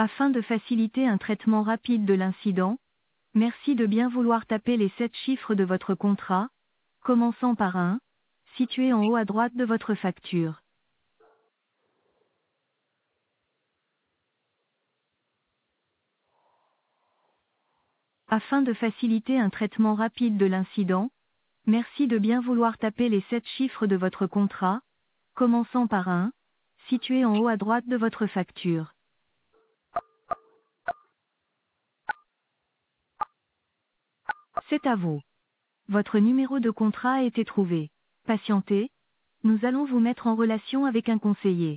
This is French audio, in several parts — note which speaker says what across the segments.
Speaker 1: Afin de faciliter un traitement rapide de l'incident, merci de bien vouloir taper les 7 chiffres de votre contrat, commençant par 1, situé en haut à droite de votre facture. Afin de faciliter un traitement rapide de l'incident, merci de bien vouloir taper les 7 chiffres de votre contrat, commençant par 1, situé en haut à droite de votre facture. C'est à vous. Votre numéro de contrat a été trouvé. Patientez, nous allons vous mettre en relation avec un conseiller.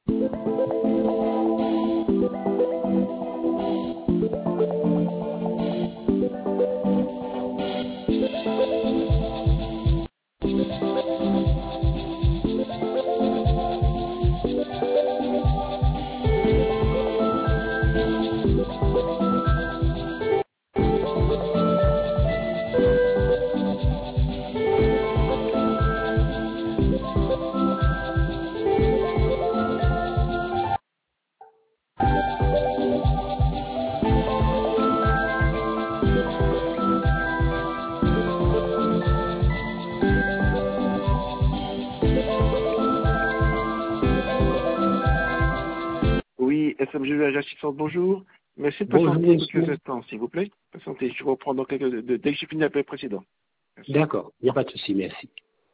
Speaker 2: Oui, SMG assistante, bonjour. Merci de
Speaker 3: Bonjour,
Speaker 2: patienter
Speaker 3: monsieur.
Speaker 2: quelques instants, s'il vous plaît. Patientez, je reprends dans dès que j'ai fini l'appel précédent. Merci.
Speaker 3: D'accord, il n'y a pas de souci, merci.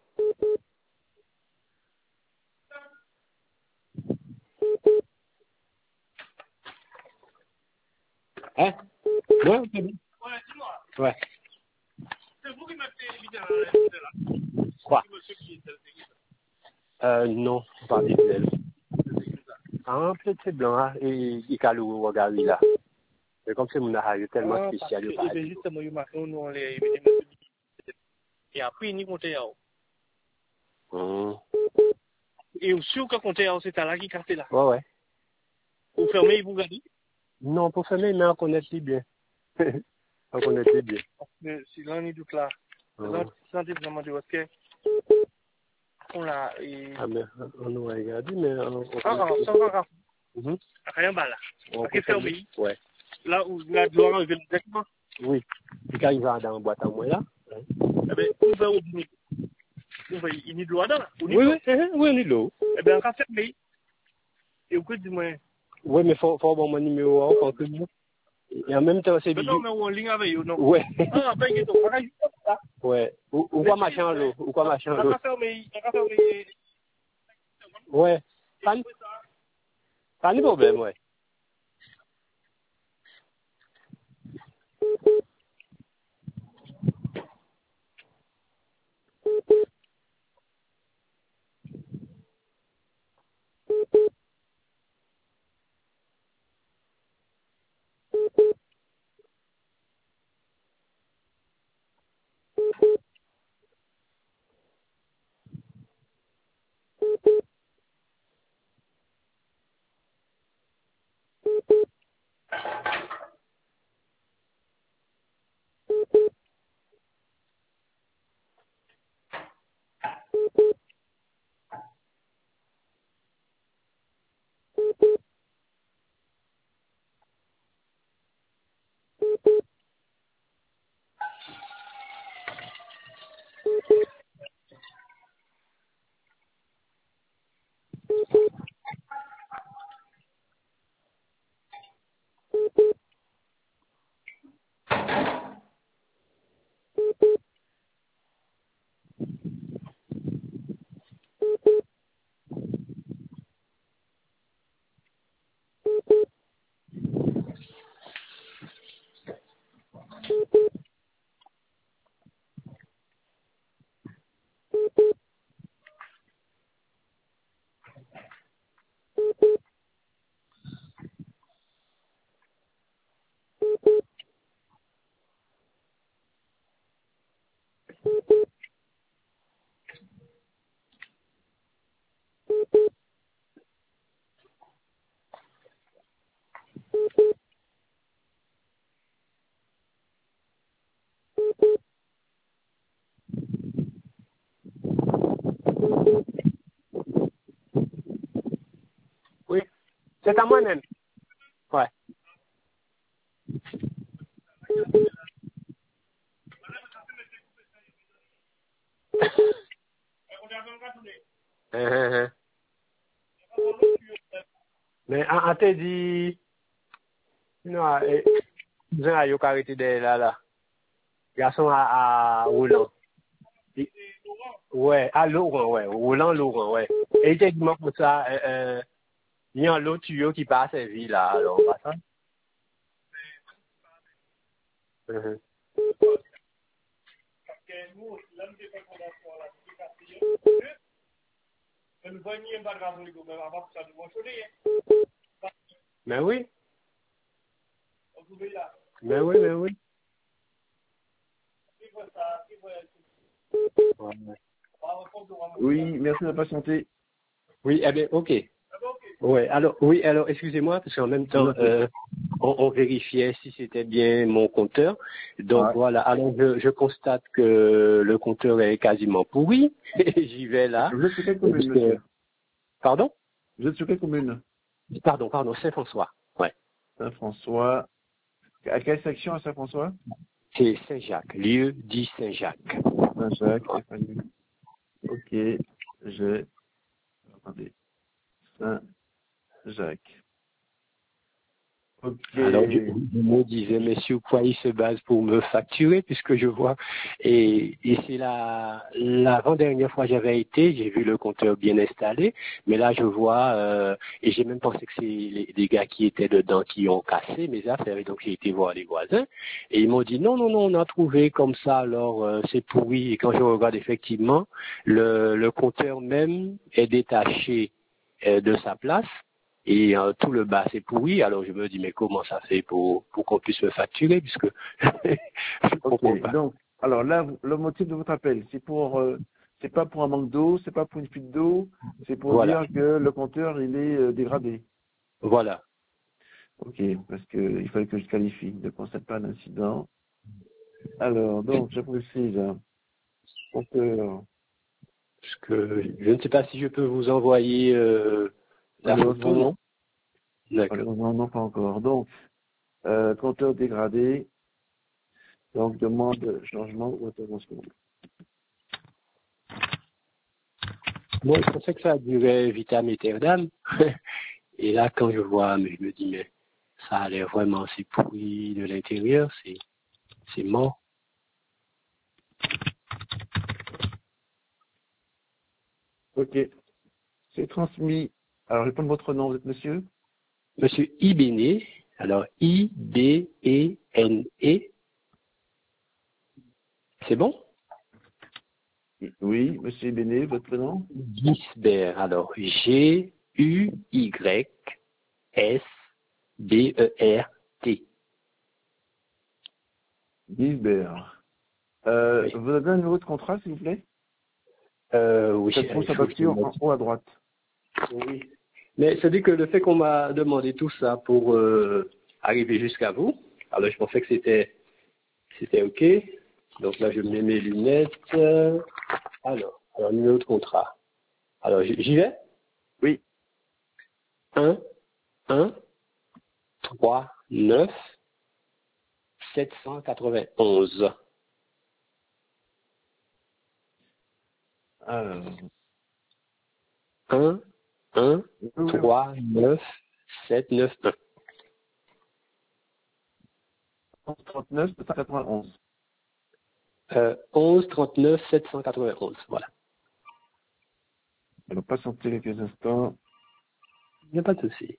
Speaker 3: Hein? Ouais, ok.
Speaker 4: Ouais, dis-moi,
Speaker 3: Ouais.
Speaker 4: c'est vous qui mettez les vidéos là.
Speaker 3: Quoi?
Speaker 4: Monsieur qui est
Speaker 3: Non, pas visuel. Ah, peut-être c'est blanc, hein, et il calou, regarde là. Mais comme c'est mon arrêt tellement spécial, il
Speaker 4: parce que justement, il m'a fait nous les et après, il n'y comptait pas. Et aussi, quand comptait, c'est à là qui cassait là.
Speaker 3: Ouais, ouais.
Speaker 4: Vous fermez, vous regardez.
Speaker 3: Non, pour fermer, mais on connaît plus bien. On connaît plus bien.
Speaker 4: Mais si l'on est doute là, là, c'est vraiment de votre cœur. On l'a.
Speaker 3: Ah, mais on a regardé, mais
Speaker 4: Ah, ça va,
Speaker 3: Mhm.
Speaker 4: rien bas là.
Speaker 3: On
Speaker 4: Qui fermé.
Speaker 3: Ouais.
Speaker 4: Là où la doit enlever exactement.
Speaker 3: Oui. Et quand il va dans la boîte à moi là. Ouais.
Speaker 4: Eh bien, on va au dîner. On va, il n'y a de l'eau là.
Speaker 3: Oui, oui, oui, on est là.
Speaker 4: Eh bien, on va fermer. Et vous dites, moi.
Speaker 3: Oui, mais faut avoir mon numéro en tant que nous. Et en même temps, c'est
Speaker 4: Mais non, mais on ligne avec eux, non.
Speaker 3: ouais.
Speaker 4: Ah, ben, il est on va juste comme ça.
Speaker 3: Ouais. Ou quoi machin l'eau. Ou quoi machin
Speaker 4: On
Speaker 3: l'eau.
Speaker 4: va fermer. On va fermer.
Speaker 3: Ouais. Pas de problème, ouais. Oui. C'est à moi-même. Ouais. Hein. Mais on t'a dit, non, vous avez arrêté de là. Garçon à Roland. Ouais, à Laurent, ouais. Laurent, ouais. Et il t'a dit moi pour ça, il y a un lot tuyau qui passe à vie là, alors, pas ça? Mhm. Mais oui. Mais oui. Ouais.
Speaker 2: Oui, merci de patienter.
Speaker 3: Oui, eh bien, ok. Ouais, alors, excusez-moi, parce qu'en même temps, on vérifiait si c'était bien mon compteur. Donc
Speaker 2: Ouais.
Speaker 3: voilà, alors je constate que le compteur est quasiment pourri. J'y vais là.
Speaker 2: Vous êtes sur quelle commune,
Speaker 3: Parce que-
Speaker 2: monsieur?
Speaker 3: Pardon?
Speaker 2: Vous êtes sur quelle commune?
Speaker 3: Pardon, Saint-François. Ouais.
Speaker 2: Saint-François. À quelle section à Saint-François?
Speaker 3: C'est Saint-Jacques, lieu dit Saint-Jacques.
Speaker 2: Saint-Jacques. Ok. Attendez. Saint-Jacques. Ok.
Speaker 3: Alors, je me disais, mais sur quoi il se base pour me facturer, puisque je vois, et c'est l'avant-dernière fois que j'avais été, j'ai vu le compteur bien installé, mais là, je vois, et j'ai même pensé que c'est les gars qui étaient dedans qui ont cassé mes affaires, et donc j'ai été voir les voisins, et ils m'ont dit, non, on a trouvé comme ça, alors c'est pourri, et quand je regarde effectivement, le compteur même est détaché de sa place, et tout le bas c'est pourri, alors je me dis mais comment ça fait pour qu'on puisse me facturer, puisque je comprends
Speaker 2: Ok.
Speaker 3: pas.
Speaker 2: Donc, alors là, le motif de votre appel, c'est pas pour un manque d'eau, c'est pas pour une fuite d'eau, c'est pour
Speaker 3: Voilà,
Speaker 2: dire que le compteur, il est dégradé.
Speaker 3: voilà.
Speaker 2: Ok. Parce que il fallait que je qualifie. Ne constate pas d'incident. Alors, donc, je précise, compteur.
Speaker 3: Parce que je ne sais pas si je peux vous envoyer la
Speaker 2: Malheureusement,
Speaker 3: photo.
Speaker 2: non.
Speaker 3: D'accord.
Speaker 2: Malheureusement, non, pas encore. Donc, compteur dégradé. Donc, demande de changement ou intervention.
Speaker 3: Moi, je pensais que ça durait vitam aeternam. Et là, quand je vois, mais je me dis, mais ça a l'air vraiment assez pourri de l'intérieur, c'est mort.
Speaker 2: Ok. C'est transmis. Alors, répondez votre nom, vous êtes monsieur?
Speaker 3: Monsieur Ibéné, alors Ibene, c'est bon?
Speaker 2: Oui, monsieur Béné, votre prénom?
Speaker 3: Gisbert, alors Guysbert.
Speaker 2: Gisbert.
Speaker 3: Oui.
Speaker 2: Vous avez un numéro de contrat, s'il vous plaît?
Speaker 3: Oui,
Speaker 2: Ça trouve sa
Speaker 3: il faut que je
Speaker 2: facture
Speaker 3: le
Speaker 2: en haut à droite.
Speaker 3: Oui. Mais c'est dit que le fait qu'on m'a demandé tout ça pour arriver jusqu'à vous, alors je pensais que c'était OK. Donc là, je mets mes lunettes. Alors, numéro de contrat. Alors, j'y vais?
Speaker 2: Oui.
Speaker 3: 1, 1, 3, 9, 791.
Speaker 2: Alors,
Speaker 3: 1, 1,
Speaker 2: oui, oui,
Speaker 3: 3, 9, 7, 9, 1.
Speaker 2: 39 791.
Speaker 3: 11, 39, 791. Voilà.
Speaker 2: Alors, patientez quelques instants.
Speaker 3: Il n'y a pas de souci.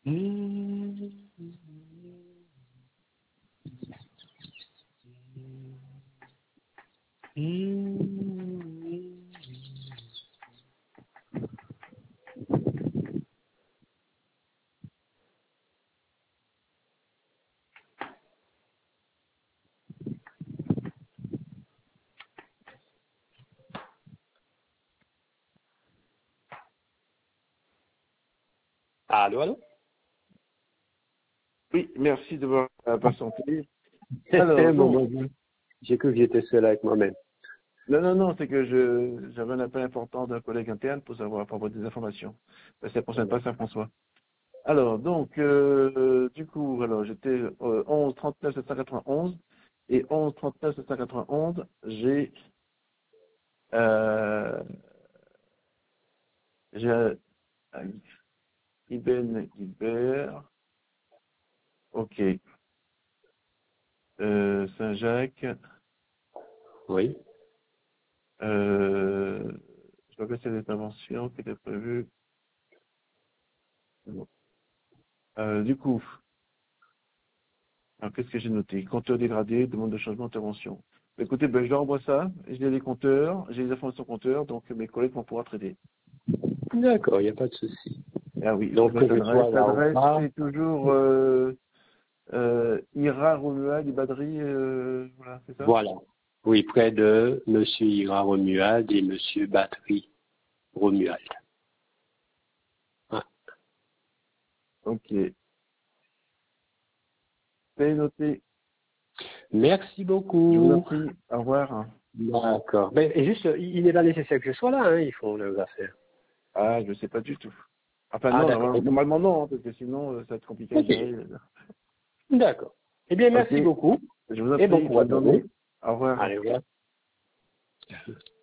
Speaker 3: Allô, allô?
Speaker 2: Oui, merci d'avoir patienté. Alors,
Speaker 3: Mon
Speaker 2: donc,
Speaker 3: Dieu. J'ai cru que j'étais seul avec moi-même.
Speaker 2: non, c'est que j'avais un appel important d'un collègue interne pour savoir, pour avoir des informations. Mais ça ne concerne pas Saint-François. Alors, donc, du coup, alors, j'étais 11 39 791 et 11 39 791, j'ai Ibn Gilbert, ok, Saint-Jacques,
Speaker 3: Oui.
Speaker 2: je vois que c'est l'intervention qui était prévue. Bon. Du coup, alors qu'est-ce que j'ai noté? Compteur dégradé, demande de changement, intervention. Écoutez, ben, je leur envoie ça, j'ai les compteurs, j'ai les informations compteurs, donc mes collègues vont pouvoir traiter.
Speaker 3: D'accord, il n'y a pas de souci.
Speaker 2: Ah oui,
Speaker 3: Donc, que je sois là ou
Speaker 2: l'adresse,
Speaker 3: pas.
Speaker 2: c'est toujours Ira, Romuald et Badri, voilà, c'est ça?
Speaker 3: Voilà. Oui, près de Monsieur Ira Romuald et Monsieur Battery Romuald. Ah.
Speaker 2: Ok. C'est noté.
Speaker 3: Merci
Speaker 2: Je vous en
Speaker 3: beaucoup.
Speaker 2: prie. Au revoir.
Speaker 3: D'accord. Ben, et juste, il n'est pas nécessaire que je sois là, hein, ils font leurs affaires.
Speaker 2: Ah, je ne sais pas du tout. Enfin,
Speaker 3: Ah,
Speaker 2: non,
Speaker 3: d'accord.
Speaker 2: normalement non, hein, parce que sinon, ça va être compliqué à
Speaker 3: Ok.
Speaker 2: gérer.
Speaker 3: D'accord. Eh bien,
Speaker 2: Ok.
Speaker 3: merci beaucoup
Speaker 2: Je vous en
Speaker 3: et bon
Speaker 2: prie.
Speaker 3: courage
Speaker 2: Bonne
Speaker 3: à vous.
Speaker 2: journée. Au revoir.
Speaker 3: Allez, au revoir.